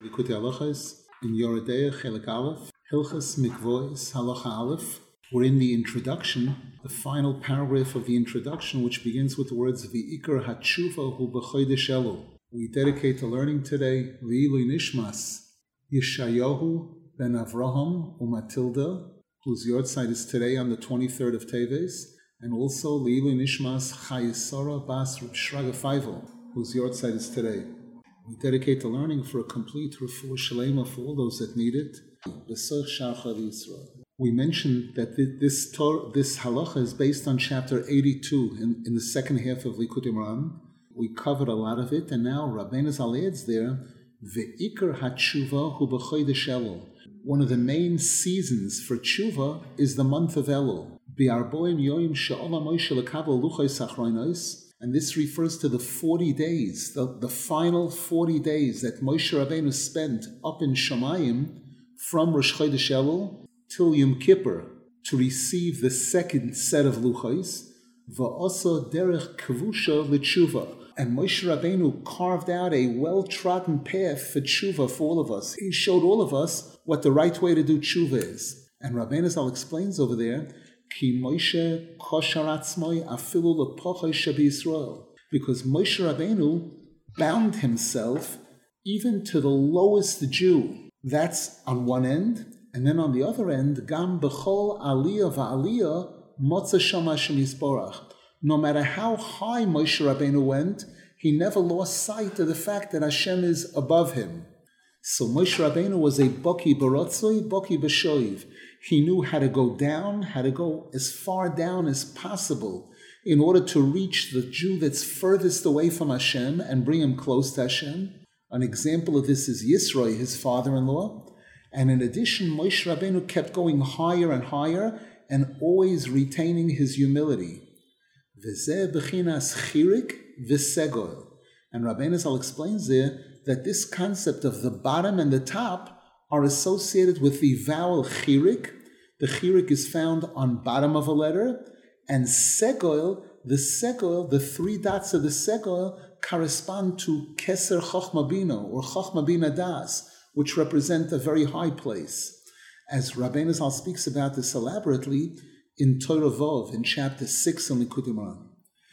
Likutei Halachos in Yoredeya Chelik Aleph, Hilchos Mikvois Halacha Aleph. We're in the introduction, the final paragraph of the introduction, which begins with the words V'ikar Hatshuva Hu B'chodesh Elul. We dedicate the learning today V'ilui Nishmas Yeshayahu ben Avraham Umatilda, whose yahrzeit is today on the 23rd of Teves, and also V'ilui Nishmas Chayesara Bas Reb Shraga Feivel, whose yahrzeit is today. We dedicate the learning for a complete refuah shalema for all those that need it. We mentioned that this halacha is based on chapter 82 in the second half of Likutei Moharan. We covered a lot of it, and now Rabbeinu Zal adds there, Ve'ikar hatshuva hu b'chodesh Elul. One of the main seasons for tshuva is the month of Elul. Bi'arboim yoyim she'ola Moshe lekabel luchos achronos. And this refers to the 40 days, the final 40 days that Moshe Rabbeinu spent up in Shamayim from Rosh Chodesh Elul till Yom Kippur to receive the second set of luchos, va'asa derech kavusha l'tshuva. And Moshe Rabbeinu carved out a well-trodden path for tshuva for all of us. He showed all of us what the right way to do tshuva is. And Rabbeinu Zal explains over there, Ki Moshe koshar atzmoi afilu lepochos shebeYisrael. Because Moshe Rabbeinu bound himself even to the lowest Jew. That's on one end. And then on the other end, Gam b'chol aliyah va'aliyah motza sham Hashem yisborach. No matter how high Moshe Rabbeinu went, he never lost sight of the fact that Hashem is above him. So Moshe Rabbeinu was a baki b'rotzoi, baki b'shoiv. He knew how to go down, how to go as far down as possible in order to reach the Jew that's furthest away from Hashem and bring him close to Hashem. An example of this is Yisroi, his father-in-law. And in addition, Moshe Rabbeinu kept going higher and higher and always retaining his humility. V'zeh b'chinas chirik v'segol. And Rabbeinu Zal explains there that this concept of the bottom and the top are associated with the vowel chirik. The chirik is found on bottom of a letter, and segol, the three dots of the segol correspond to keser chochma bina or chochma bina das, which represent a very high place. As Rabbeinu Zal speaks about this elaborately in Torah Vov in chapter 6 in Likutei Moharan.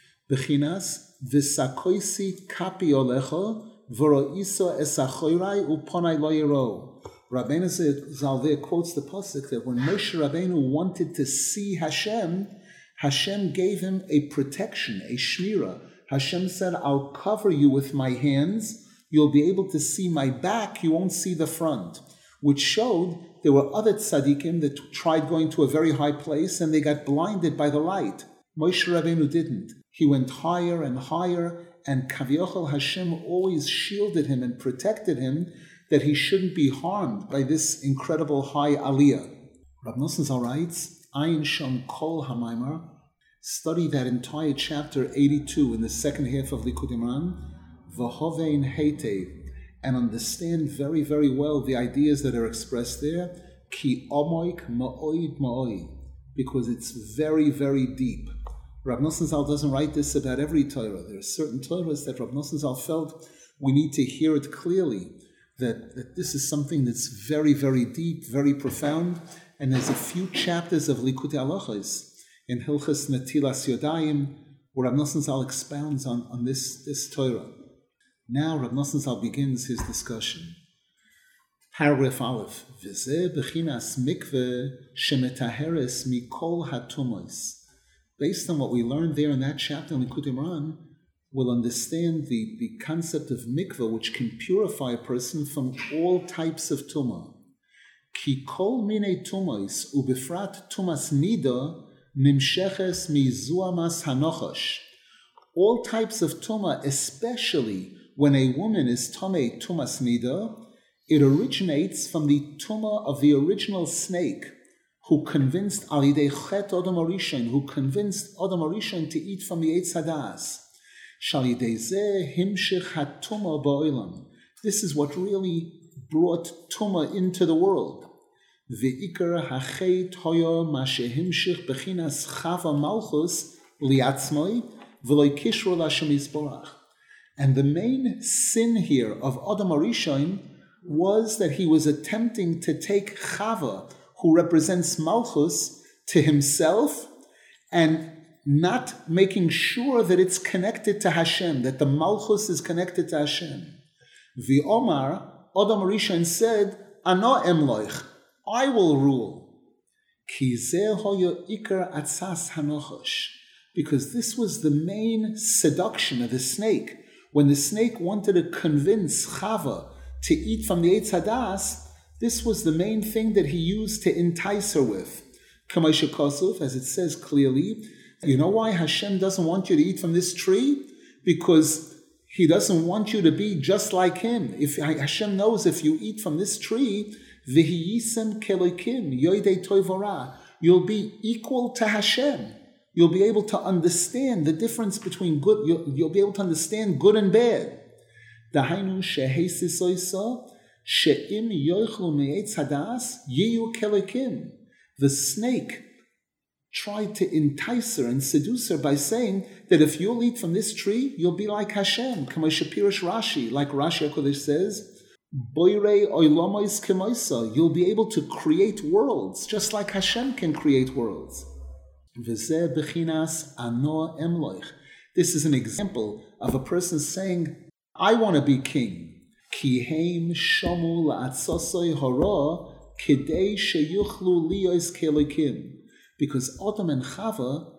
Bechinas v'sakoisi kapi olecho v'ro'iso esachoirai uponai lo yero. Rabbeinu Zal there quotes the pasuk that when Moshe Rabbeinu wanted to see Hashem, Hashem gave him a protection, a shmira. Hashem said, I'll cover you with my hands. You'll be able to see my back. You won't see the front. Which showed there were other tzaddikim that tried going to a very high place and they got blinded by the light. Moshe Rabbeinu didn't. He went higher and higher, and Kaviochel Hashem always shielded him and protected him that he shouldn't be harmed by this incredible high aliyah. Rav Nosson Zal writes, Ayin Shom Kol HaMaimar, study that entire chapter 82 in the second half of Likutei Moharan, V'hovein Heitev, and understand very, very well the ideas that are expressed there, Ki Omoik Ma'oid Ma'oid, because it's very, very deep. Rav Nosson Zal doesn't write this about every Torah. There are certain Torahs that Rav Nosson Zal felt we need to hear it clearly, that this is something that's very, very deep, very profound, and there's a few chapters of Likutei Halachos in Hilchos Netilas Yodayim where Rav Nosson Zal expounds on this Torah. Now Rav Nosson Zal begins his discussion. Paragraph Aleph. V'zeh b'chinas mikveh shemetaheres mikol hatumos. Based on what we learned there in that chapter in Likutei Moharan, we'll understand the concept of mikveh, which can purify a person from all types of tumah. Ki kol minei tumos ubifrat tumas nida nimsheches mizuamas hanochosh. All types of tumah, especially when a woman is tamei tumas nida, it originates from the tumah of the original snake who convinced Alidei Chet Adam Arishon, who convinced Adam Arishon to eat from the Eitz Hadas. This is what really brought Tumah into the world. Ve'ikar hachet hoyo mashehimshich bechinas chava malchus liatzmoi v'loy kishro l'Hashem yisborach. And the main sin here of Adam Arishon was that he was attempting to take Chava, who represents Malchus, to himself and not making sure that it's connected to Hashem, that the Malchus is connected to Hashem. The Omar, Adam Rishon said, Ana emloich, I will rule. Ki zeh hoya ikar atzas hanochosh. Because this was the main seduction of the snake. When the snake wanted to convince Chava to eat from the Eitz Hadas, this was the main thing that he used to entice her with. Kamei shekosuf, as it says clearly, you know why Hashem doesn't want you to eat from this tree? Because he doesn't want you to be just like him. If Hashem knows if you eat from this tree, v'hiyisem kelokim yoidei toivora, you'll be equal to Hashem. You'll be able to understand the difference between good. You'll be able to understand good and bad. Dahainu shehesisoisa she'im yoichlu me'etz hadas yiyu kelokim. The snake tried to entice her and seduce her by saying that if you'll eat from this tree, you'll be like Hashem. Kamei shepirish Rashi, like Rashi HaKodesh says, Boirei oilamois kemoisa, you'll be able to create worlds, just like Hashem can create worlds. V'zeh bechinas ano emloich. This is an example of a person saying, I want to be king. Ki heim shomu la'atzosoi hara kidei sheyuchlu liyos kelikim. Because Adam and Chava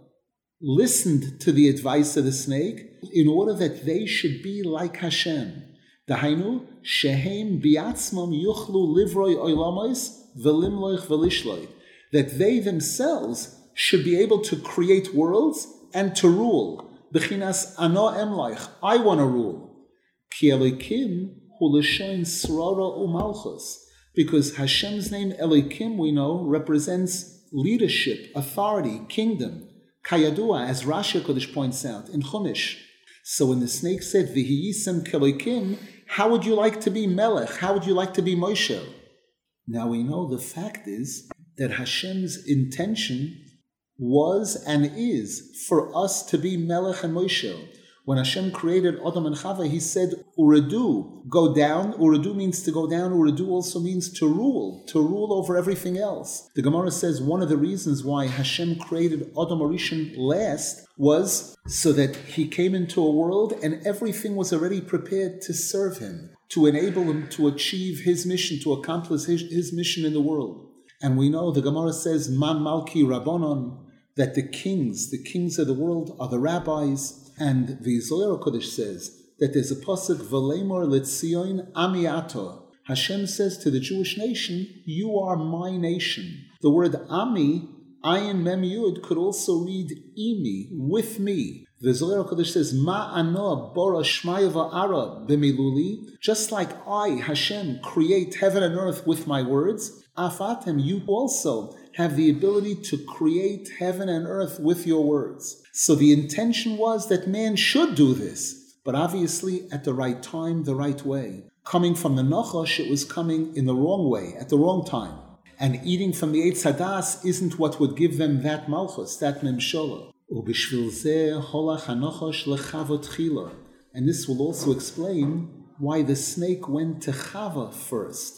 listened to the advice of the snake in order that they should be like Hashem. Dahainu, shehem biatzmam yuchlu livroi oilamos velimloich velishloit. That they themselves should be able to create worlds and to rule. Bechinas ano emloich, I want to rule. Ki Elokim hu l'shoin srara u'malchus. Because Hashem's name Elokim, we know, represents leadership, authority, kingdom, kayadua, as Rashi HaKodesh points out in Chumash. So when the snake said, V'hiyisem kelokim, how would you like to be Melech? How would you like to be Moshe? Now we know the fact is that Hashem's intention was and is for us to be Melech and Moshe. When Hashem created Adam and Chava, he said, Uredu, go down. Uredu means to go down. Uredu also means to rule over everything else. The Gemara says one of the reasons why Hashem created Adam Rishon last was so that he came into a world and everything was already prepared to serve him, to enable him to achieve his mission, to accomplish his mission in the world. And we know the Gemara says, Man Malki Rabbanon, that the kings of the world are the rabbis. And the Zohar HaKodesh says that there's a pasuk, V'leimor letzion ami ato. Hashem says to the Jewish nation, you are my nation. The word ami, ayin mem yud, could also read imi, with me. The Zohar HaKodesh says, Ma ano bora shmaya va'ara b'miluli. Just like I, Hashem, create heaven and earth with my words, afatem, you also have the ability to create heaven and earth with your words. So the intention was that man should do this, but obviously at the right time, the right way. Coming from the Nachash, it was coming in the wrong way, at the wrong time. And eating from the Eitz Hadas isn't what would give them that Malchus, that Memshola. And this will also explain why the snake went to Chava first.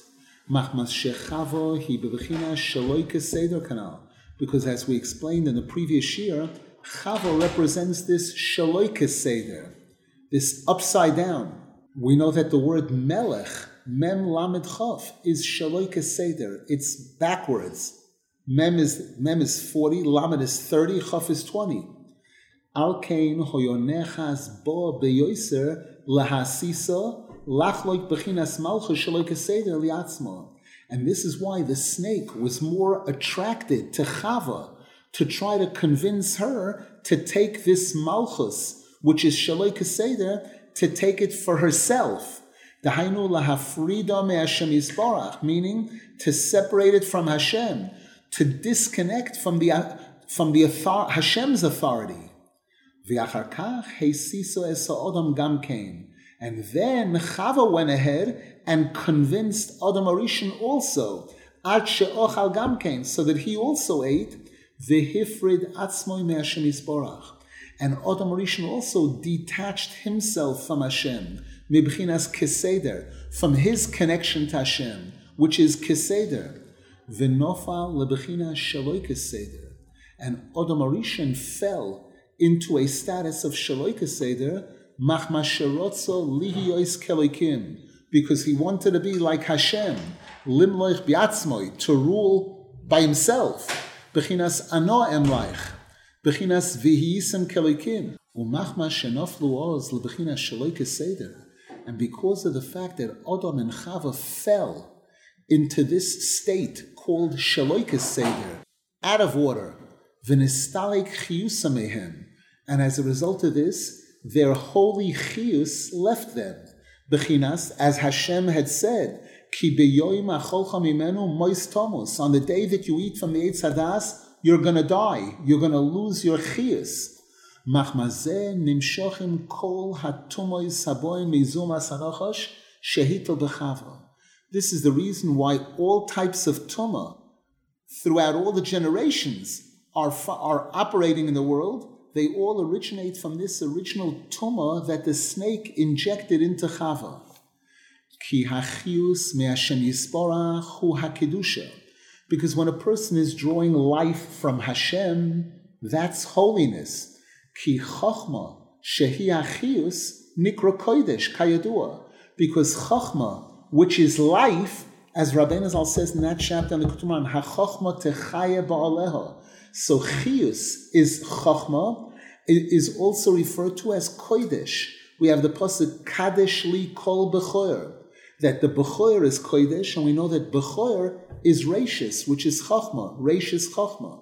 Because as we explained in the previous year, Chava represents this Shaloike Seder, this upside down. We know that the word Melech, Mem Lamed Chaf, is Shaloike Seder. It's backwards. Mem is 40, Lamed is 30, Chaf is 20. Alkein hoyonechas bo beyoiser lahasisa lachloik bechinas malchus shaloike seder liatzma. And this is why the snake was more attracted to Chava, to try to convince her to take this malchus, which is shaloike seder, to take it for herself. Dahainu lahafrida me Hashem yisbarach, meaning to separate it from Hashem, to disconnect from the Hashem's authority. V'achar kach heisiso es ha'odam gam kein. And then Chava went ahead and convinced Adam Arishon also, ad she'ochal gam kein, so that he also ate, v'hifrid atzmoi me Hashem yisborach. And Adam Arishon also detached himself from Hashem, mibchinas keseder, from his connection to Hashem, which is keseder. V'nofal lebchinas shaloi keseder. And Adam Arishan fell into a status of shaloi keseder, machma sherotzo lihiyois kelokim, because he wanted to be like Hashem, limloich biatzmoi, to rule by himself. Bechinas ano emlaich, bechinas v'hiyisem kelokim, umachma shenoflu oz lebechinas shaloi keseder. And because of the fact that Adam and Chava fell into this state called shaloi keseder, out of order, v'nistalik chiyusa mehem, and as a result of this, their holy chiyus left them. Bechinas, as Hashem had said, Ki beyoyim acholcha mimenu mois tomus. On the day that you eat from the Eitz Hadas, you're going to die. You're going to lose your chiyus. Machmazeh nimshochim kol hatumois haboim mizum asarachosh shehitel bechava. This is the reason why all types of tumah throughout all the generations are operating in the world. They all originate from this original tumah that the snake injected into Chava. Ki hachius me'Hashem yisborach hu hakedusha. Because when a person is drawing life from Hashem, that's holiness. Ki chochma shehi hachius nikra kodesh kayadua. Because chochma, which is life, as Rabbeinu Zal says in that chapter in the Kutuman, ha-chochma techaya ba'aleha. So chiyus is chochma. It is also referred to as kodesh. We have the pasuk kadesh li kol bechor, that the bechor is kodesh, and we know that bechor is reishis, which is chochma, reishis chochma.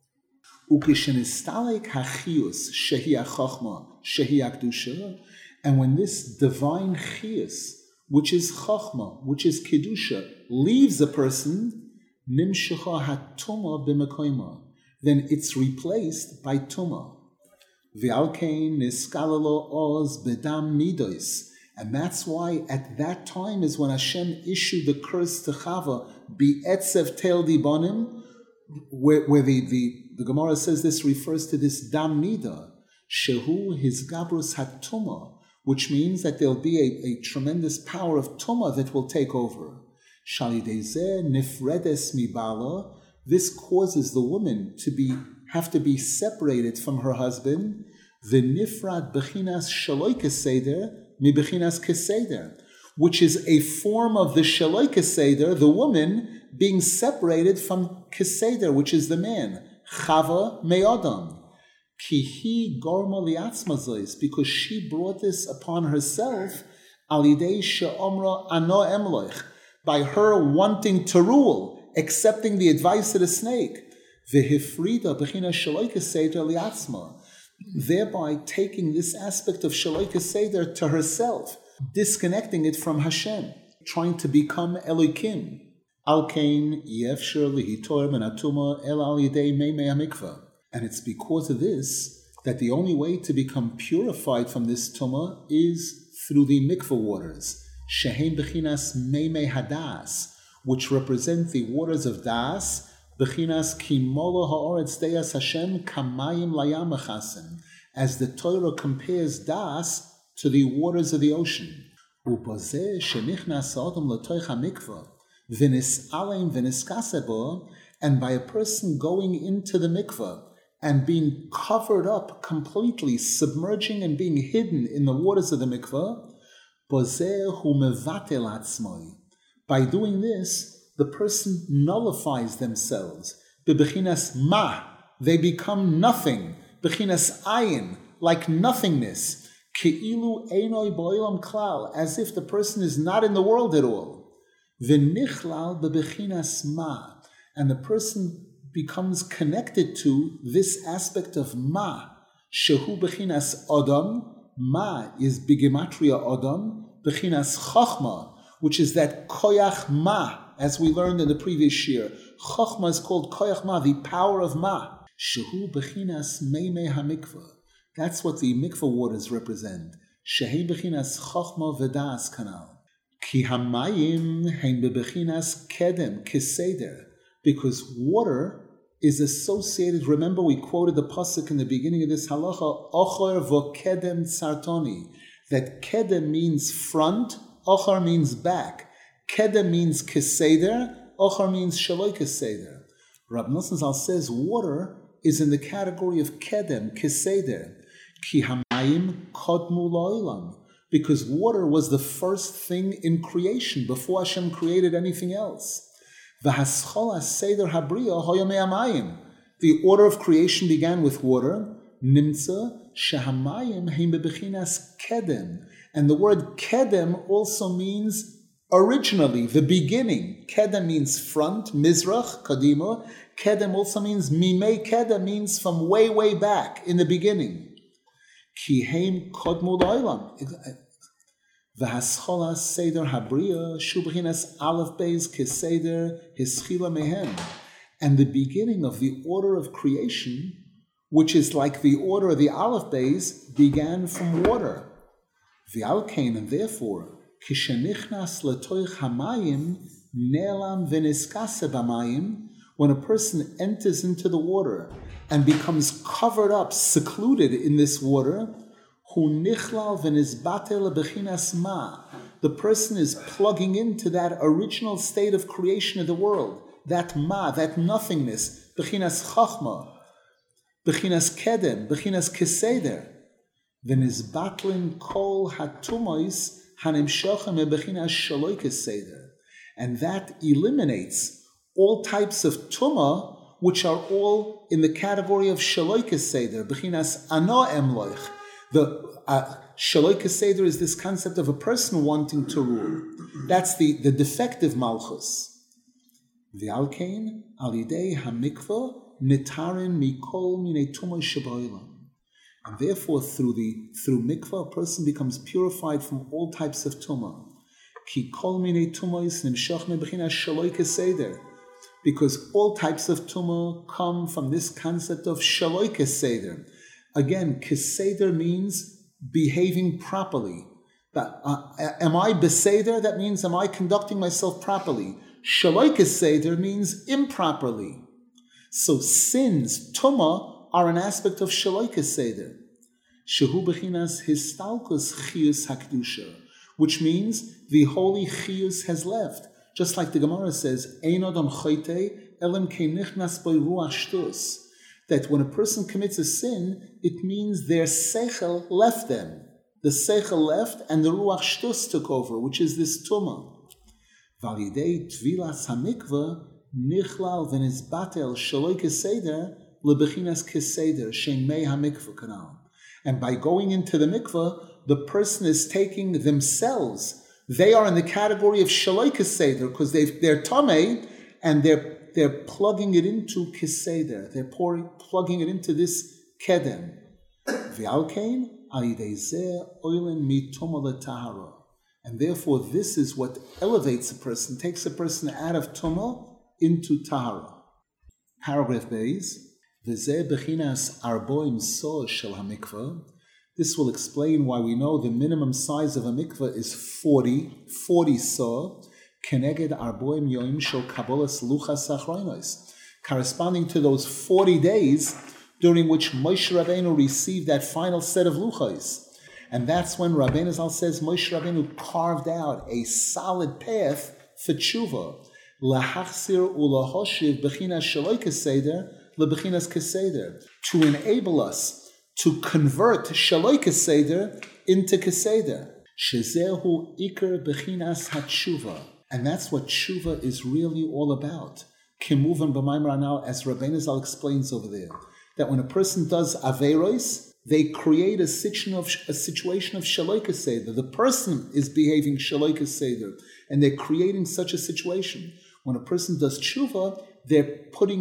Ukishenistalek hachiyus shehi chochma shehi akdusha, and when this divine chiyus, which is chochma, which is kedusha, leaves a person, nimshecha hatuma b'mekoyma, then it's replaced by tumah. V'alkein niskalalo oz bedam midos. And that's why at that time is when Hashem issued the curse to Chava, bi'etzev tel dibonim, where the Gemara says this refers to this dam mida, shehu his gabrus hatuma, which means that there'll be a tremendous power of tumah that will take over. Shalidezeh nifredes mibala. This causes the woman to have to be separated from her husband. V'nifrad bechinas shaloi keseder mi bechinas keseder, which is a form of the shaloi keseder, the woman being separated from keseder, which is the man. Chava me'adam. Ki hi gorma liatzma zois, because she brought this upon herself, alidei she'omra ano emloich, by her wanting to rule, accepting the advice of the snake, v'hifrida b'china shaloi keseder liatzma, thereby taking this aspect of shaloi keseder to herself, disconnecting it from Hashem, trying to become Elokim. Al kain yefshir lihitor ben atuma el al yidei meimei hamikvah. And it's because of this that the only way to become purified from this tumah is through the mikvah waters, shehem b'chinas meimei hadas, which represent the waters of das, b'chinas kimolo ha'oretz deyas Hashem kamayim layam echasim, as the Torah compares das to the waters of the ocean. Upozeh shenichnas adam l'toich hamikvah v'nis aleim v'niskasebo, and by a person going into the mikvah and being covered up completely, submerging and being hidden in the waters of the mikvah, pozeh hu mevatel atzmoi. By doing this, the person nullifies themselves. Bebechinas ma, they become nothing. Bechinas ayin, like nothingness. Ke'ilu einoi bo'olam klal, as if the person is not in the world at all. V'nichlal bebechinas ma, and the person becomes connected to this aspect of ma. Shehu bechinas adam, ma is bigematria adam, bechinas chachma, which is that koyach ma, as we learned in the previous year. Chachma is called koyach ma, the power of ma. Shehu bechinas meimei hamikvah. That's what the mikvah waters represent. Shehi bechinas chachma v'das kanal. Ki hamayim hein bebechinas kedem keseder. Because water is associated, remember we quoted the pasuk in the beginning of this halacha, ochor v'kedem tzartoni, that kedem means front, ochar means back. Kedem means keseder, ochar means shaloi keseder. Rab Nosson Zal says water is in the category of kedem, keseder, ki hamayim kodmu la'olam, because water was the first thing in creation before Hashem created anything else. V'haschol seder habriya hoya me'amayim. The order of creation began with water. Nimtza shehamayim heim bebechinas kedem, and the word kedem also means originally, the beginning. Kedem means front, mizrach, kadima. Kedem also means mimei kedem, means from way, way back in the beginning. Ki heim kodmu la'olam. V'haschola seder habriya shubrinas aleph beis keseder hischila mehem. And the beginning of the order of creation, which is like the order of the aleph beis, began from water. V'alkein, and therefore, Kishenichnas letoich hamayim ne'elam v'niskase b'mayim, when a person enters into the water and becomes covered up, secluded in this water, hu nichlal v'nizbatel bechinas ma, the person is plugging into that original state of creation of the world, that ma, that nothingness, bechinas chachma, bechinas kedem, bechinas keseder, v'nizbatlin kol hatumois and that eliminates all types of tumah, which are all in the category of shaloi keseder, bechinas ano emloich. The shaloi keseder is this concept of a person wanting to rule. That's the defective malchus. V'alkein alidei hamikva nitarin mikol minei tumah shabaylam. And therefore, through mikvah, a person becomes purified from all types of tumah. Ki kol minei tumahis nimshach mebechinas shaloi keseder, because all types of tumah come from this concept of shaloi keseder. Again, keseder means behaving properly. Am I beseder? That means am I conducting myself properly? Shaloi keseder means improperly. So sins, tumah, are an aspect of shaloi keseder. Shehu bechinas histalkus chiyus hakdusha, which means the holy chiyus has left. Just like the Gemara says, Ein adam choyte elim kenichnas by ruach shtus, that when a person commits a sin, it means their seichel left them. The seichel left and the ruach shtus took over, which is this tumah. Validei tvilas hamikva nichlal v'nizbatel shaloi keseder lebechinas keseder shemei hamikva kanal. And by going into the mikveh, the person is taking themselves. They are in the category of shaloi keseder because they're tamei and they're plugging it into keseder. They're plugging it into this kedem. V'alkein alidei zeh oilen mitoma letahara. And therefore, this is what elevates a person, takes a person out of tuma into tahara. Paragraph Beis. V'zeh bechinas arboim so shel hamikvah. This will explain why we know the minimum size of a mikvah is 40 so, keneged arboim yoim shel kabolas luchas achronos, corresponding to those 40 days during which Moshe Rabbeinu received that final set of luchos. And that's when Rabbeinu Zal says Moshe Rabbeinu carved out a solid path for tshuva. Lahachsir ulahoshiv bechinas shaloi keseder lebechinas keseder, to enable us to convert shaloi keseder into keseder. Shezehu ikar bechinas hatshuva, and that's what tshuva is really all about. Kimuvan b'maimar anal, as Rabbeinu Zal explains over there, that when a person does averos, they create a situation of shaloi keseder. The person is behaving shaloi keseder, and they're creating such a situation. When a person does tshuva, they're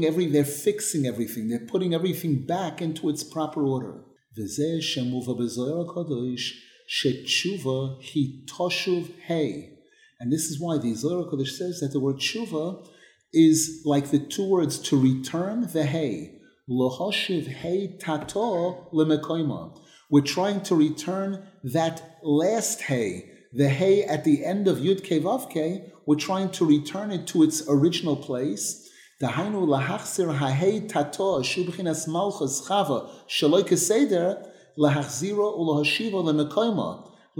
fixing everything. They're putting everything back into its proper order. V'zeh shemuva b'zohar HaKadosh she'tshuva hi toshuv hey. And this is why the Zohar HaKadosh says that the word tshuva is like the two words to return, the hey. Lohoshiv hey tato lemekoima. We're trying to return that last hey, the hey at the end of Yud Kei Vav Kei. We're trying to return it to its original place. Dahainu lahachzir hahei tato shubchinas malchus chava shaloi keseder lahachziro ulahashiva lemekoima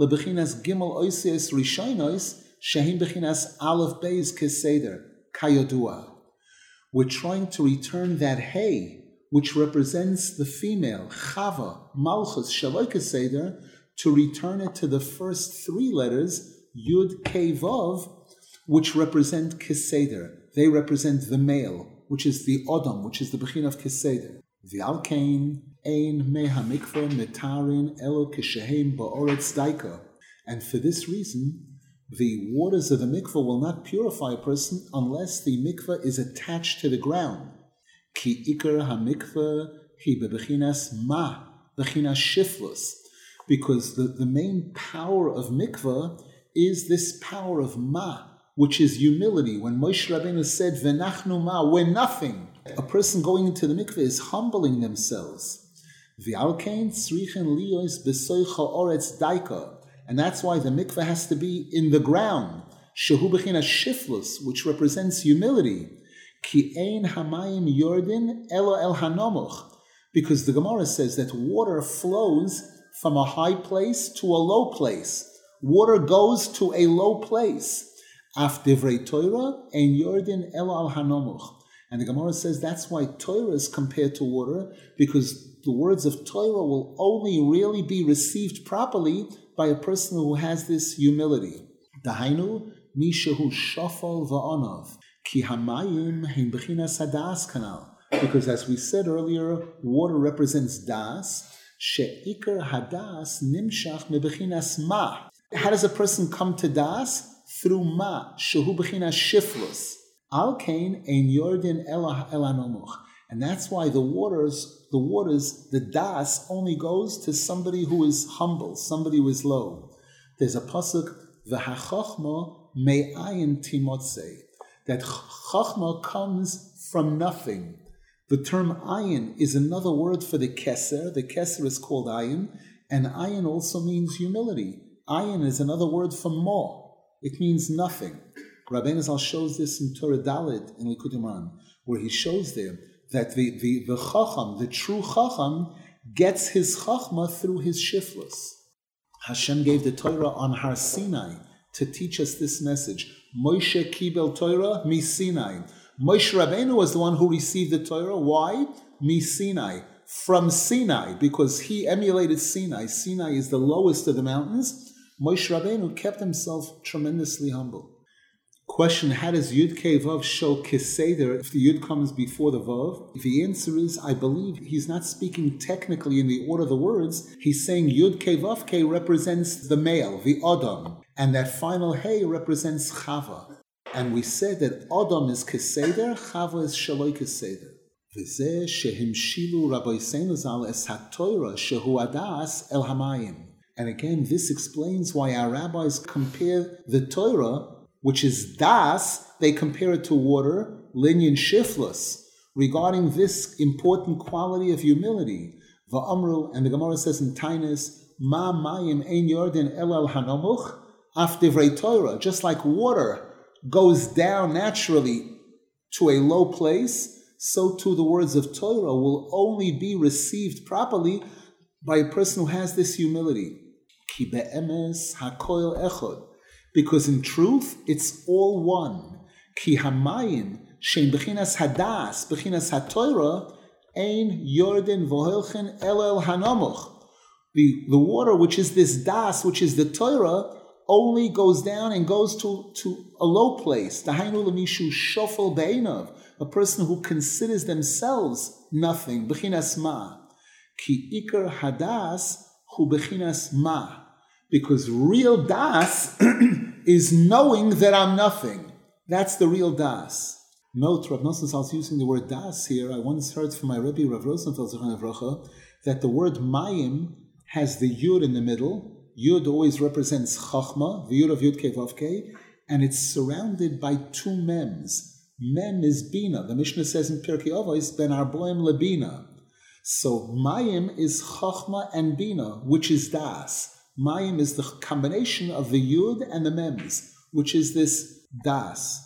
lebechinas gimel oisios rishonos shehin bechinas aleph beis keseder kayodua. We're trying to return that hey, which represents the female, Chava, Malchus, Shaloi Keseder, to return it to the first three letters, Yud, Kei, Vav, which represent Keseder. They represent the male, which is the Odom, which is the Bechin of Keseder. V'alkein, Ein, Meha Mikveh, Metarin, Elo, Keshehem, Ba'oretz, Daika. And for this reason, the waters of the mikveh will not purify a person unless the mikveh is attached to the ground. Ki ikar ha-mikveh hi bebechinas ma, bechinas shiflus. Because the main power of mikveh is this power of ma, which is humility. When Moshe Rabbeinu said, V'nachnu ma, we're nothing. A person going into the mikveh is humbling themselves. V'alkein tzrichen liyos b'soicha oretz daika. And that's why the mikveh has to be in the ground. Shehu b'chinas shiflus, which represents humility. Ki ein hamayim yordin elo el hanomuch. Because the Gemara says that water flows from a high place to a low place. Water goes to a low place. Af divrei Torah ein yordin elo el hanomuch. And the Gemara says that's why Torah is compared to water, because the words of Torah will only really be received properly by a person who has this humility. Dahainu, mishehu shafal va'anav, ki hamayim hein bechinas hadas kanal. Because as we said earlier, water represents das, she'ikar hadas nimshach mebechinas ma. How does a person come to das? Through ma, shehu bechinas shiflus. Al kain ein yordin el anomuch. And that's why the waters, the das only goes to somebody who is humble, somebody who is low. There's a pasuk, v'hachachma me'ayin timotze, that chachma comes from nothing. The term ayin is another word for the keser. The keser is called ayin, and ayin also means humility. Ayin is another word for mo. It means nothing. Rabbeinu Zal shows this in Torah Dalet in Likutei Moharan, where he shows there that the Chacham, the true Chacham, gets his Chachma through his shiflus. Hashem gave the Torah on Har Sinai to teach us this message. Moshe kibel Torah mi Sinai. Moshe Rabbeinu was the one who received the Torah. Why? Mi Sinai. From Sinai, because he emulated Sinai. Sinai is the lowest of the mountains. Moshe Rabbeinu kept himself tremendously humble. Question, how does Yud Kei Vav show Keseder if the Yud comes before the Vav? The answer is, I believe he's not speaking technically in the order of the words. He's saying Yud Kei Vav Kei represents the male, the Adam, and that final Hey represents Chava. And we said that Adam is Keseder, Chava is Shaloi Keseder. V'zeh shehimshilu Rabbeinu Zal es HaTorah shehu adas el hamayim. And again, this explains why our rabbis compare the Torah, which is das, they compare it to water, linyan shiflus, regarding this important quality of humility. Va'amru, and the Gemara says in Tainis, ma mayim ein yordin el al hanomuch, af divrei Torah, just like water goes down naturally to a low place, so too the words of Torah will only be received properly by a person who has this humility. Ki be'emes hakoil echod. Because in truth, it's all one. Ki hamayim shein bechinas hadas, bechinas haTorah, ein yorden vohelchen el hanomuch. The water, which is this das, which is the Torah, only goes down and goes to a low place. Dahainu lemishu shofel be'einav, a person who considers themselves nothing. Bechinas ma. Ki ikar hadas hu bechinas ma. Because real das is knowing that I'm nothing. That's the real das. Note, Rav Nosson Zal is using the word das here. I once heard from my Rebbe, Rav Rosenfeld Zichron Livracha, that the word mayim has the yud in the middle. Yud always represents chachma, the yud of Yud Kei Vav Kei, and it's surrounded by two mems. Mem is bina. The Mishnah says in Pirkei Avos, ben arboim lebina. So mayim is chachma and bina, which is das. Mayim is the combination of the Yud and the Mems, which is this Das.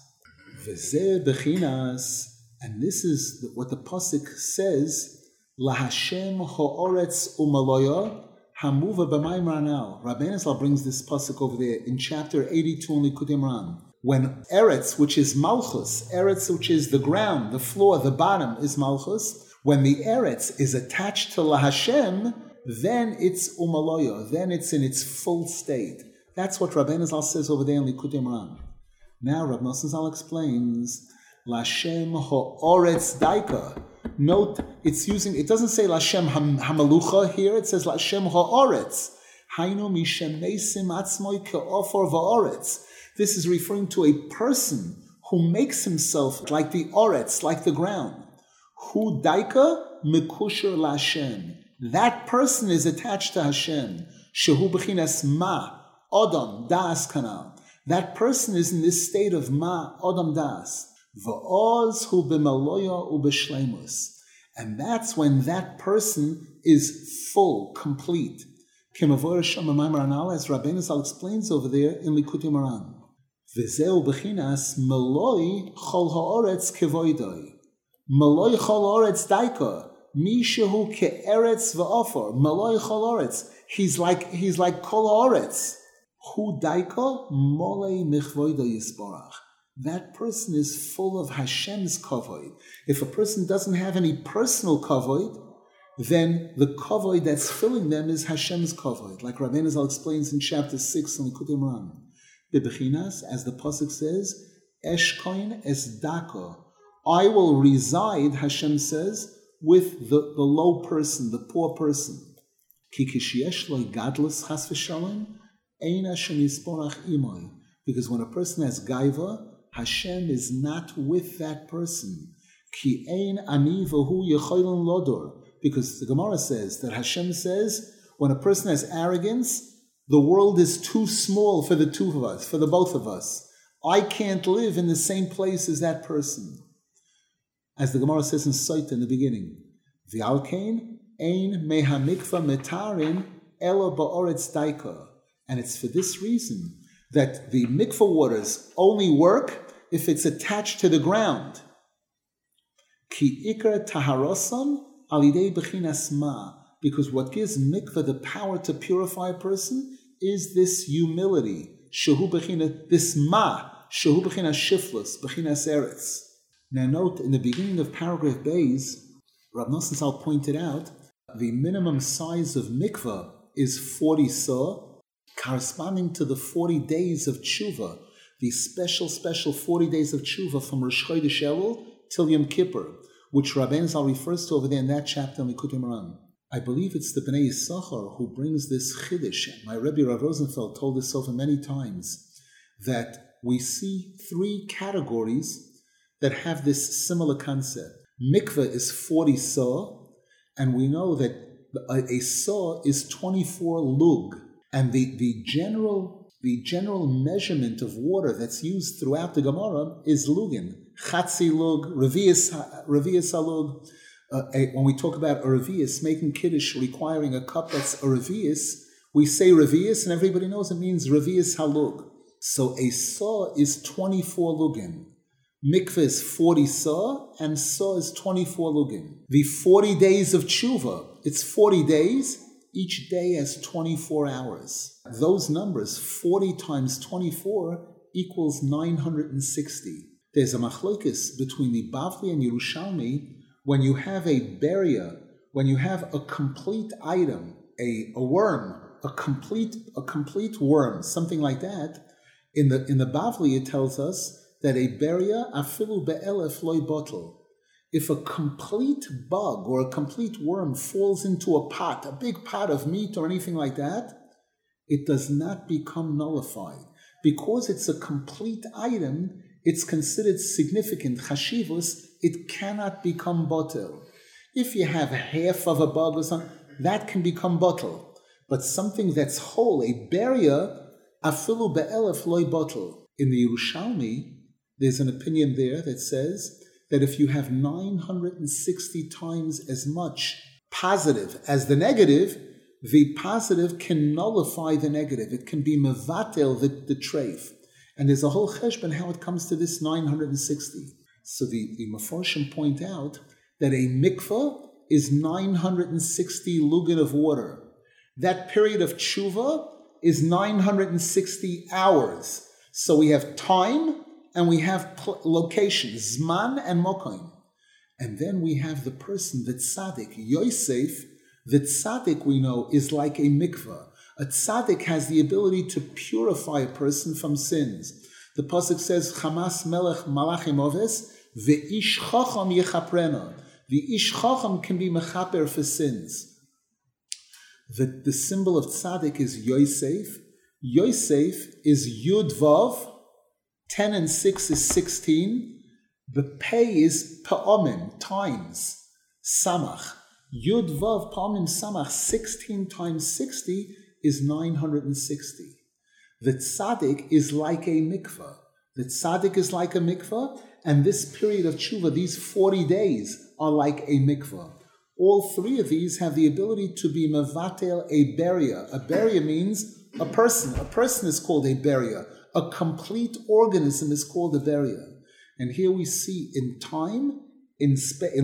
V'zeh bechinas, and this is what the Pasuk says, LaHashem ha'oretz u'maloya, Hamuva b'mayim ranal. Rabbeinu Zal brings this pasuk over there in chapter 82 in Likutei Moharan. When Eretz, which is Malchus, Eretz, which is the ground, the floor, the bottom is Malchus, when the Eretz is attached to La Hashem, then it's Umaloya, then it's in its full state. That's what Rabbeinu Zal says over there in Likutei Moharan. Now Rav Nosson Zal explains, Lashem ha'oretz daika. Note, it doesn't say Lashem hamalucha here, it says Lashem ha'oretz. Hainu mishem neisim atzmoi ke'ofor va'oretz. This is referring to a person who makes himself like the oretz, like the ground. Hu daika mekusher Lashem. That person is attached to Hashem. Shehu b'chinas ma, odom, das kanal. That person is in this state of ma, odom, das. V'oz hu b'maloya u b'shleimus. And that's when that person is full, complete. K'mavor Hashem Maimar Anal, as Rabbeinu Zal explains over there in Likutei Moharan. V'zeu b'chinas maloi chol ha'oretz kevoidoi. Maloi chol ha'oretz daika. Mishehu ke'eretz v'ofor. Maloi chol ha'oretz. He's like kol ha'oretz. Hu daika molei michvoidoi yisborach. That person is full of Hashem's kavod. If a person doesn't have any personal kavod, then the kavod that's filling them is Hashem's kavod. Like Rabbeinu Zal explains in chapter 6 in Likutei Moharan. Bebechinas, as the pasuk says, Eshkoin es daka. I will reside, Hashem says, with the low person, the poor person. Ki kishyesh lo gadlus chas v'shalom, ein Hashem yisporach imoy. Because when a person has gaiva, Hashem is not with that person. Ki ein ani v'hu yecholim lodor. Because the Gemara says that Hashem says, when a person has arrogance, the world is too small for the two of us, for the both of us. I can't live in the same place as that person. As the Gemara says in Sotah in the beginning, V'alkein ein meha mikvah metarin elo ba'oretz daika. And it's for this reason that the mikvah waters only work if it's attached to the ground. Ki ikar taharosan alidei b'chinas ma. Because what gives mikvah the power to purify a person is this humility. Shehu b'china, this ma. Shehu b'chinas shiflus, b'chinas eretz. Now note, in the beginning of paragraph Beis, Rav Nosson Zal pointed out, the minimum size of mikvah is 40 sa, corresponding to the 40 days of tshuva, the special 40 days of tshuva from Rosh Chodesh Elul till Yom Kippur, which Rabbeinu Zal refers to over there in that chapter in Likutei Moharan. I believe it's the Bnei Yisachar who brings this chiddush. My Rebbe Rav Rosenfeld told this over many times, that we see three categories that have this similar concept. Mikveh is 40 sa, and we know that a sa is 24 lug, and the general measurement of water that's used throughout the Gemara is lugin, chatzi lug, revius halug. When we talk about a revius, making kiddush requiring a cup that's a revius, we say revius, and everybody knows it means revius halug. So a sa is 24 lugin. Mikveh is 40 sa, and sa is 24 lugin. The 40 days of tshuva, it's 40 days, each day has 24 hours. Those numbers, 40 times 24, equals 960. There's a machlokes between the Bavli and Yerushalmi. When you have a beria, when you have a complete item, a worm, a complete worm, something like that, in the Bavli it tells us that a beria afilu be'elef loy bottle. If a complete bug or a complete worm falls into a pot, a big pot of meat or anything like that, it does not become nullified. Because it's a complete item, it's considered significant, chashivus, it cannot become botel. If you have half of a bug or something, that can become botel. But something that's whole, a beria, afilu be'elef loy botel. In the Yerushalmi, there's an opinion there that says that if you have 960 times as much positive as the negative, the positive can nullify the negative. It can be mevatel, the treif. And there's a whole cheshbon how it comes to this 960. So the Mefarshim point out that a mikvah is 960 lugin of water. That period of tshuva is 960 hours. So we have time and we have location, zman and mokim. And then we have the person, the tzaddik, Yosef. The tzaddik, we know, is like a mikveh. A tzaddik has the ability to purify a person from sins. The pasuk says, Chamas melech malachim oves, ve'ish chacham yechaprena. The ish chacham can be mechaper for sins. The symbol of tzaddik is Yosef. Yosef is Yud Vav. 10 and 6 is 16. The pay is pa'omim, times. Samach. Yud Vav pa'omim samach, 16 times 60 is 960. The tzaddik is like a mikveh. The tzaddik is like a mikveh, and this period of tshuva, these 40 days, are like a mikveh. All three of these have the ability to be mevatel a beria. A beria means a person. A person is called a beria. A complete organism is called a beria. And here we see in time, in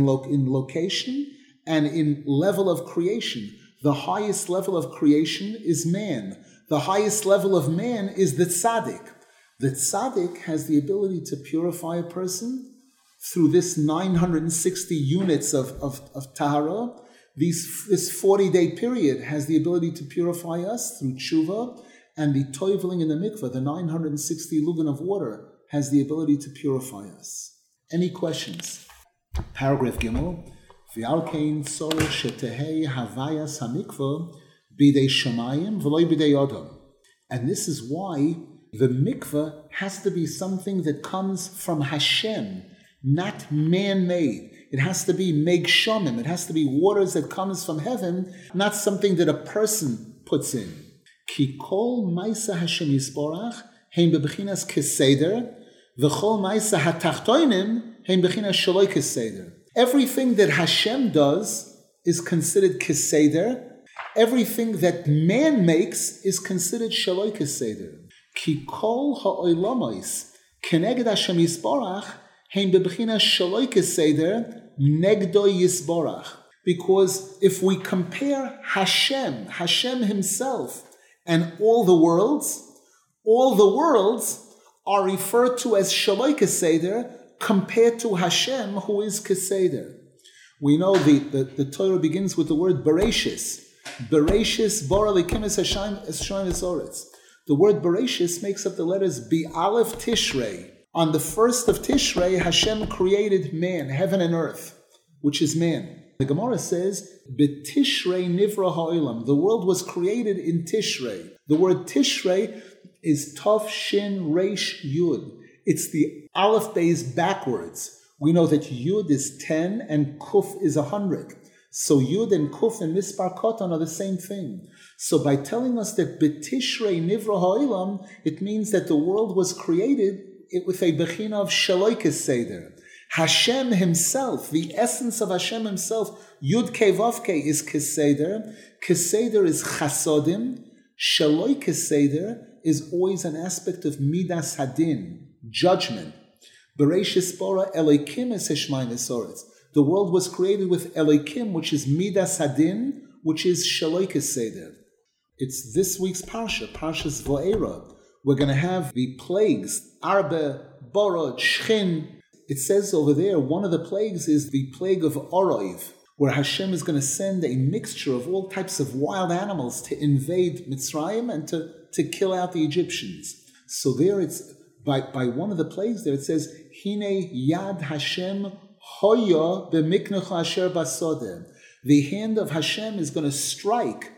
location, and in level of creation. The highest level of creation is man. The highest level of man is the tzaddik. The tzaddik has the ability to purify a person through this 960 units of tahara. This 40-day period has the ability to purify us through tshuva, and the toiveling in the mikveh, the 960 lugan of water, has the ability to purify us. Any questions? Paragraph Gimel. V'alkein tzorech shetehei havayas hamikveh bidei shamayim v'loi bidei odom. And this is why the mikveh has to be something that comes from Hashem, not man-made. It has to be meg shomim. It has to be waters that comes from heaven, not something that a person puts in. Ki kol ma'isa Hashem yisborach hein bebechinas keseder, v'chol ma'isa hatachtoinim hein bebechinas shaloi keseder. Everything that Hashem does is considered keseder. Everything that man makes is considered shaloi keseder. Ki kol ha'olamais keneged Hashem yisborach hein bebechinas shaloi keseder negdo yisborach. Because if we compare Hashem himself, and all the worlds are referred to as shaloi keseder compared to Hashem, who is keseder. We know the Torah begins with the word Bereshis. Bereshis bara Elokim es Hashem esoretz. The word Bereshis makes up the letters B'Aleph Tishrei. On the first of Tishrei, Hashem created man, heaven and earth, which is man. The Gemara says, B'Tishrei nivra ha'olam. The world was created in Tishrei. The word Tishrei is Tov Shin Reish Yud. It's the Aleph Beis backwards. We know that Yud is 10 and Kuf is 100. So Yud and Kuf and Mispar Kotan are the same thing. So by telling us that B'Tishrei nivra ha'olam, it means that the world was created with a bechina of shaloi keseder. Hashem himself, the essence of Hashem himself, Yud Kei Vav Kei is keseder. Keseder is chasodim. Shaloi keseder is always an aspect of midas hadin, judgment. Bereshis bara Elokim es hashmayim esoretz. The world was created with Elokim, which is midas hadin, which is shaloi keseder. It's this week's parsha, Parshas Vo'era. We're going to have the plagues, Arbe, Borod, Shchin. It says over there, one of the plagues is the plague of Oroiv, where Hashem is going to send a mixture of all types of wild animals to invade Mitzrayim and to kill out the Egyptians. So there it's, by one of the plagues there, it says, Hine Yad Hashem Hoya B'miknecha Asher Basodeh. The hand of Hashem is going to strike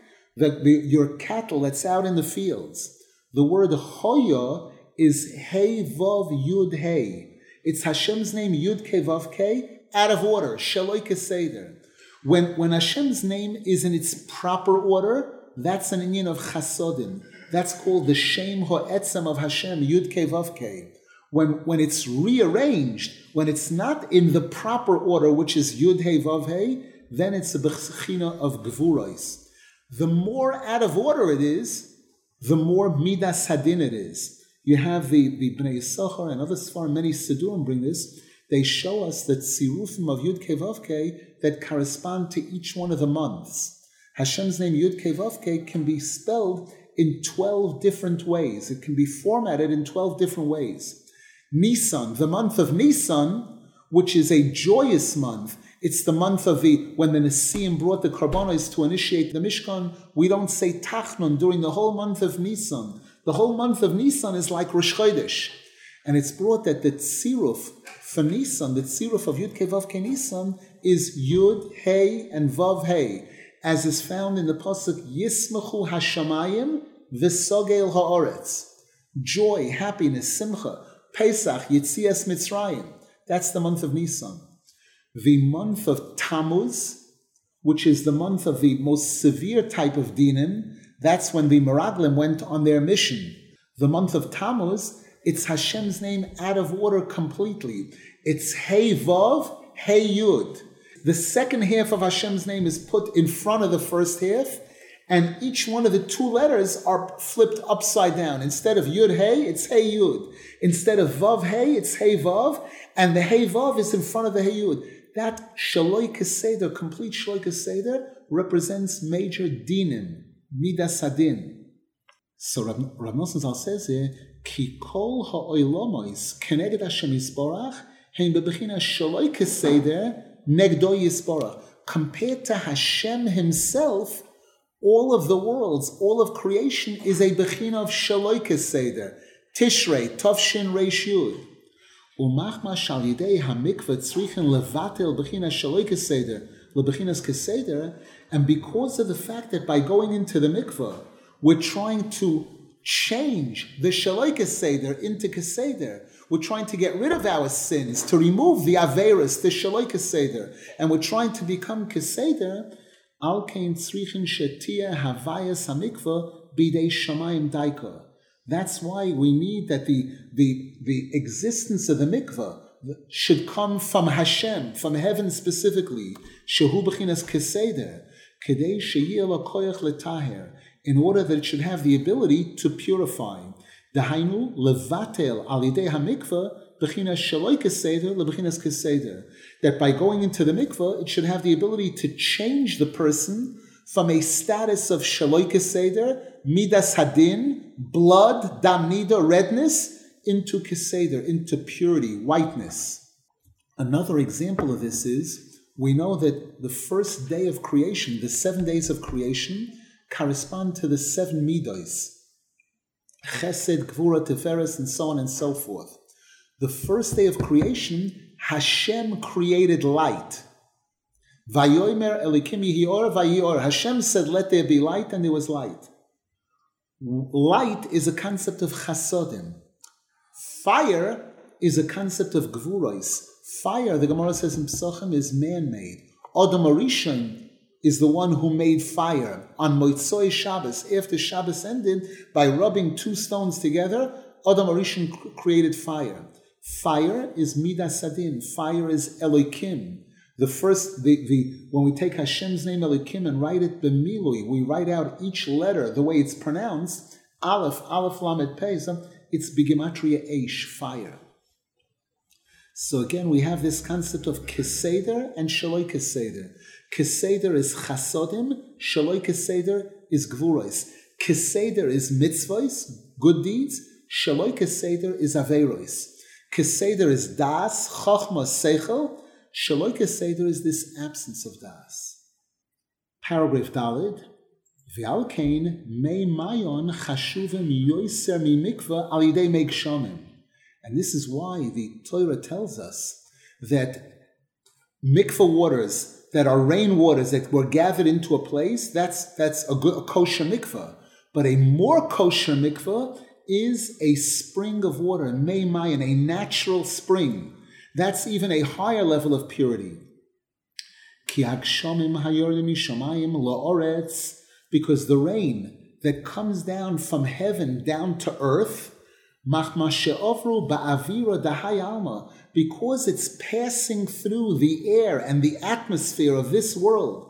your cattle that's out in the fields. The word Hoya is Hey Vav Yud Hey. It's Hashem's name, Yud Kei Vav Kei, out of order, Shaloi Keseder. When Hashem's name is in its proper order, that's an inyan of Chasodim. That's called the Shem Ha'etzem of Hashem, Yud Kei Vav Kei. When it's rearranged, when it's not in the proper order, which is Yud Hey Vav Hey, then it's a Bechina of Gvurais. The more out of order it is, the more Midas Hadin it is. You have the Bnei Yisachar and other Sfar, many Sidurim bring this. They show us that Sirufim of Yud Kei Vav Kei that correspond to each one of the months. Hashem's name Yud Kei Vav Kei can be spelled in 12 different ways. It can be formatted in 12 different ways. Nisan, the month of Nisan, which is a joyous month. It's the month of when the Nesiim brought the Karbanos to initiate the Mishkan. We don't say Tachnun during the whole month of Nisan. The whole month of Nisan is like Rosh Chodesh. And it's brought that the Tziruf for Nisan, the Tziruf of Yud Kei Vav Kei Nisan, is Yud, Hey, and Vav, Hey, as is found in the Pasuk, Yismachu Hashamayim v'Sogel Ha'oretz. Joy, happiness, Simcha, Pesach, Yitzias Mitzrayim. That's the month of Nisan. The month of Tammuz, which is the month of the most severe type of dinim, that's when the Meraglim went on their mission. The month of Tammuz, it's Hashem's name out of order completely. It's Hey Vav, Hey Yud. The second half of Hashem's name is put in front of the first half, and each one of the two letters are flipped upside down. Instead of Yud Hey, it's Hey Yud. Instead of Vav Hey, it's Hey Vav, and the Hey Vav is in front of the Hey Yud. That Shaloi Keseder, complete Shaloi Keseder, represents major dinim, Midas Hadin. So Rav Nosson Zal says here, Ki kol ha'oilomos keneged Hashem Yisborach hein bebechina Shaloi Keseder negdo Yisborach. Compared to Hashem himself, all of the worlds, all of creation is a bechina of Shaloi Keseder. Tishrei, Tavshin Reish Yud. Umachma shal yidei hamikvah tzrichen levatel bechina Shaloi Keseder lebechinas Keseder, and because of the fact that by going into the mikvah, we're trying to change the Shaloi Keseder into Keseder. We're trying to get rid of our sins, to remove the Averis, the Shaloi Keseder, and we're trying to become Keseder. Al kein tzrichen shetia havayas hamikvah bidei shamayim daika. That's why we need that the existence of the mikvah should come from Hashem, from heaven specifically. Shehu b'chinas keseder, kedei sheyeh lo koyach letaher, in order that it should have the ability to purify. Dahainu levatel al yidei hamikvah b'chinas shaloi keseder leb'chinas keseder. That by going into the mikvah, it should have the ability to change the person from a status of shaloi keseder, midas hadin, blood, damnida, redness, into keseder, into purity, whiteness. Another example of this is, we know that the first day of creation, the 7 days of creation, correspond to the 7 midos. Chesed, Gvura, Tiferes, and so on and so forth. The first day of creation, Hashem created light. Vayomer Elikim Yihior Vayior. Hashem said, let there be light, and there was light. Light is a concept of chasodim. Fire is a concept of gvuros. Fire, the Gemara says in Pesachim, is man-made. Adam Arishon is the one who made fire on Motzoi Shabbos. After Shabbos ended, by rubbing 2 stones together, Adam Arishon created fire. Fire is Midas Hadin. Fire is Elokim. The first, when we take Hashem's name Elokim and write it b'milui, we write out each letter the way it's pronounced. Aleph Lamed Pei. It's Bigematria Eish, fire. So again, we have this concept of Keseder and Shaloi Keseder. Keseder is Chasodim, Shaloi Keseder is Gvuros. Keseder is mitzvahs, good deeds. Shaloi Keseder is Averos. Keseder is Das, Chochma, Seichel. Shaloi Keseder is this absence of Das. Paragraph Daled. V'al kein mei mayon chashuvim yoiser mi mikvah al yidei meik shomim. And this is why the Torah tells us that mikvah waters that are rain waters that were gathered into a place, that's a kosher mikvah. But a more kosher mikvah is a spring of water, mei mayon, a natural spring. That's even a higher level of purity. Ki hagshomim hayordim mishamayim la'oretz. Because the rain that comes down from heaven down to earth, because it's passing through the air and the atmosphere of this world,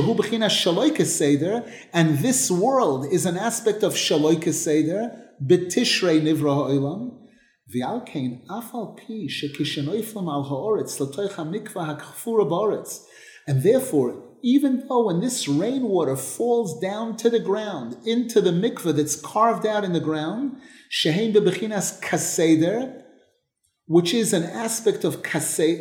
and this world is an aspect of Shaloi Keseder, b'tishrei nivra ha'olam, v'alkein afal pi shekishenoiflam al ha'oretz l'toich ha'mikvah ha'kfura ba'oretz. And therefore, even though when this rainwater falls down to the ground, into the mikveh that's carved out in the ground, shehein bebechinas kaseder, which is an aspect of kaseder,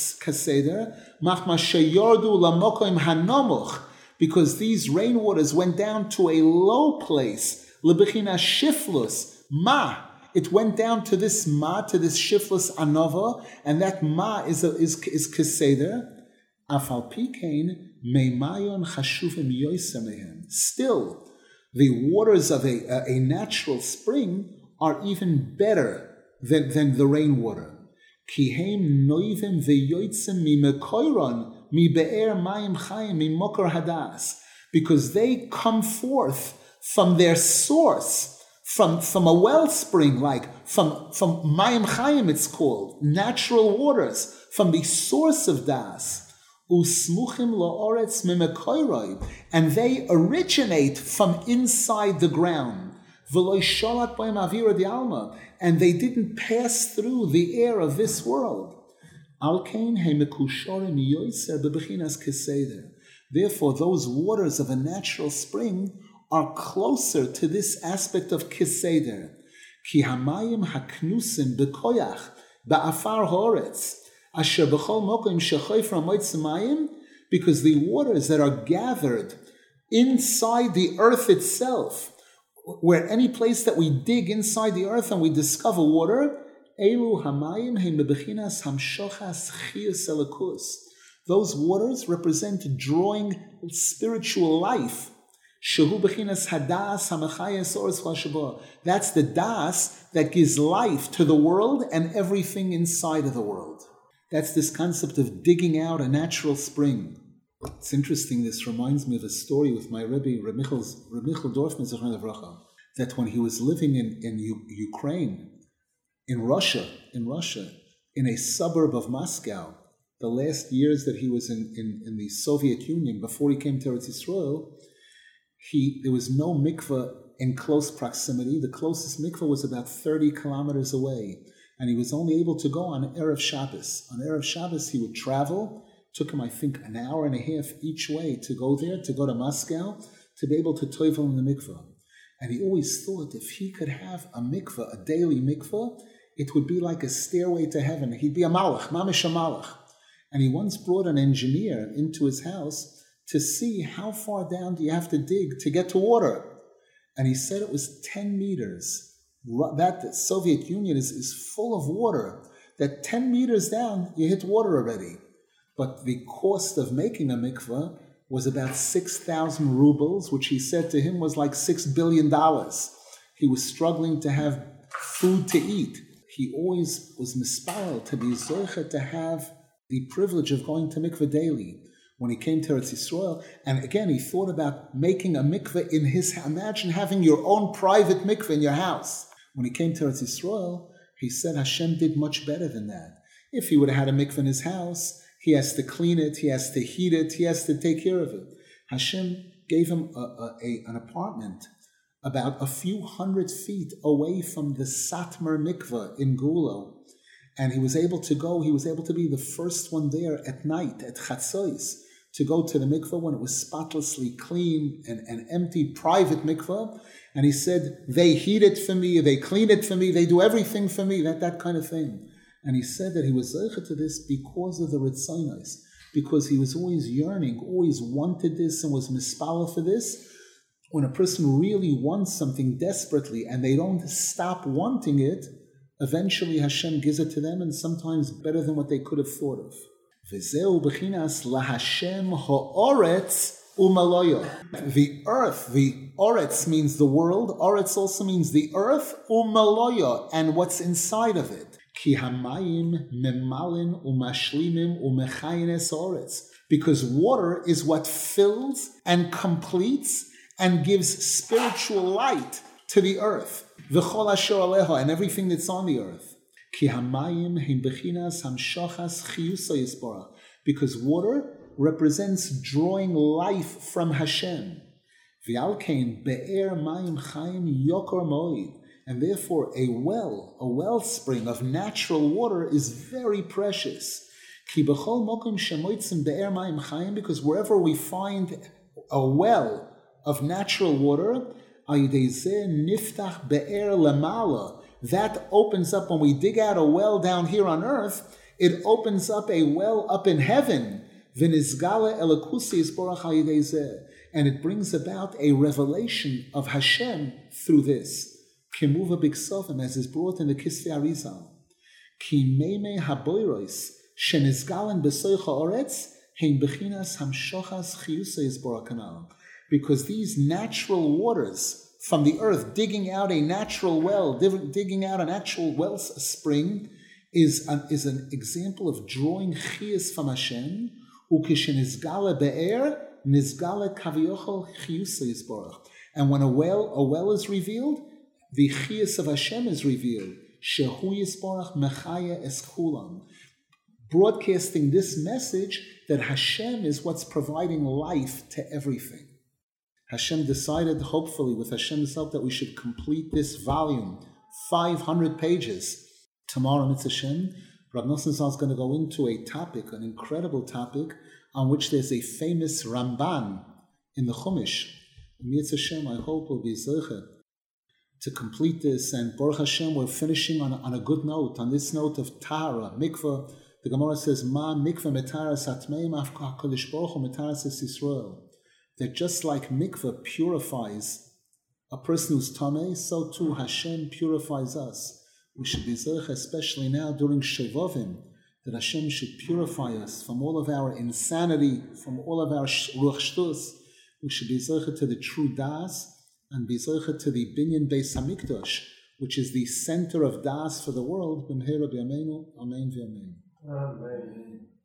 machma sheyordu lamokim hanomuch, because these rainwaters went down to a low place, lebechinas shiflus, ma. It went down to this ma, to this shiflus anova, and that ma is kaseder. Afal pikein meimayon chashuvim yoyser mehem. Still, the waters of a natural spring are even better than the rainwater. Kiheim noivim veyotzim mimekoiron mi be'er mayim chayim mi mokor hadas, because they come forth from their source, from a wellspring, like from mayim chayim, it's called natural waters, from the source of das. Usmuchim la'oretz mimekoiroi, and they originate from inside the ground. V'lo sholat b'hem avira di'alma, and they didn't pass through the air of this world. Alkein hemekushorim yoyser bebechinas keseder. Therefore, those waters of a natural spring are closer to this aspect of keseder. Ki hamayim haknusim bekoyach ba'afar ha'oretz. Asher b'chol mokim shechoyfra moitzimayim, because the waters that are gathered inside the earth itself, where any place that we dig inside the earth and we discover water, elu hamayim heim bebechinas hamshochas chiyus elikus. Those waters represent drawing spiritual life. Shehu bechinas hadas hamachayes oretz v'hashaba. That's the das that gives life to the world and everything inside of the world. That's this concept of digging out a natural spring. It's interesting, this reminds me of a story with my Rebbe, Reb Michal Dorfman, Zichron Livracha, that when he was living in Ukraine, in Russia, in a suburb of Moscow, the last years that he was in the Soviet Union, before he came to Eretz Yisrael, there was no mikveh in close proximity. The closest mikveh was about 30 kilometers away. And he was only able to go on Erev Shabbos. On Erev Shabbos, he would travel. It took him, I think, an hour and a half each way to go there, to go to Moscow, to be able to toivel in the mikveh. And he always thought if he could have a mikveh, a daily mikveh, it would be like a stairway to heaven. He'd be a malach, mamish a malach. And he once brought an engineer into his house to see how far down do you have to dig to get to water. And he said it was 10 meters. That the Soviet Union is full of water, that 10 meters down, you hit water already. But the cost of making a mikveh was about 6,000 rubles, which he said to him was like $6 billion. He was struggling to have food to eat. He always was mispalel to be zoche to have the privilege of going to mikveh daily. When he came to Eretz Yisrael, and again, he thought about making a mikveh in his house. Imagine having your own private mikveh in your house. When he came to Eretz Yisrael, he said Hashem did much better than that. If he would have had a mikveh in his house, he has to clean it, he has to heat it, he has to take care of it. Hashem gave him an apartment about a few hundred feet away from the Satmar mikveh in Gulo. And he was able to be the first one there at night, at Chatzos, to go to the mikveh when it was spotlessly clean and empty, private mikveh. And he said, they heat it for me, they clean it for me, they do everything for me, that kind of thing. And he said that he was zeicha to this because of the Ritzonos, because he was always yearning, always wanted this and was mispalel for this. When a person really wants something desperately and they don't stop wanting it, eventually Hashem gives it to them, and sometimes better than what they could have thought of. V'zeu b'chinas laHashem ha'oretz umaloyo. The earth, the oretz means the world. Oretz also means the earth, umaloyo, and what's inside of it. Ki hamayim memalin umashlimim umechayin es oretz. Because water is what fills and completes and gives spiritual light to the earth. V'chol asher aleha, and everything that's on the earth. Ki hamayim hem bechinas hamshachas chiyusa yisbora. Because water represents drawing life from Hashem. V'alkein be'er mayim chayim yokor moed. And therefore a wellspring of natural water is very precious. Because wherever we find a well of natural water, that opens up. When we dig out a well down here on earth, it opens up a well up in heaven. And it brings about a revelation of Hashem through this. As is brought in the Kisvei Arizal. Because these natural waters from the earth, digging out a natural well, digging out an actual well spring, is an example of drawing chiyus from Hashem. And when a well is revealed, the chiyus of Hashem is revealed. Broadcasting this message that Hashem is what's providing life to everything. Hashem decided, hopefully with Hashem's help, that we should complete this volume, 500 pages. Tomorrow, Mitzvah Hashem, Rav Nosson Zal is going to go into a topic, an incredible topic, on which there's a famous Ramban in the Chumash. Mitzvah Hashem, I hope, will be zeicher to complete this. And Baruch Hashem, we're finishing on a good note, on this note of Tahara, Mikvah. The Gemara says, Ma Mikvah metaras hatmeim af HaKadosh Baruch Hu metaras es Yisrael. That just like Mikvah purifies a person who's Tameh, so too Hashem purifies us. We should be zeich, especially now during Shevovim, that Hashem should purify us from all of our insanity, from all of our ruach shtus. We should be zeich to the true das, and be zeich to the Binyan Beis Hamikdash, which is the center of das for the world. B'mheira b'yameinu, amen v'yamein. Amen.